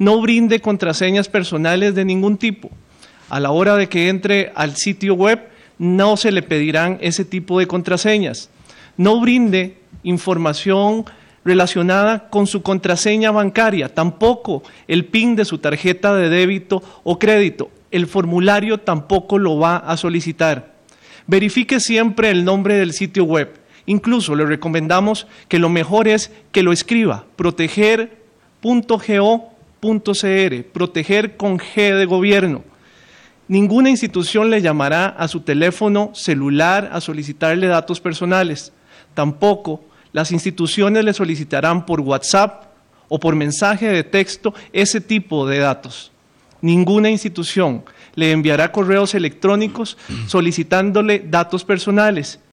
No brinde contraseñas personales de ningún tipo. A la hora de que entre al sitio web, no se le pedirán ese tipo de contraseñas. No brinde información relacionada con su contraseña bancaria, tampoco el PIN de su tarjeta de débito o crédito. El formulario tampoco lo va a solicitar. Verifique siempre el nombre del sitio web. Incluso le recomendamos que lo mejor es que lo escriba, proteger.go.cr, proteger con G de gobierno. Ninguna institución le llamará a su teléfono celular a solicitarle datos personales. Tampoco las instituciones le solicitarán por WhatsApp o por mensaje de texto ese tipo de datos. Ninguna institución le enviará correos electrónicos solicitándole datos personales.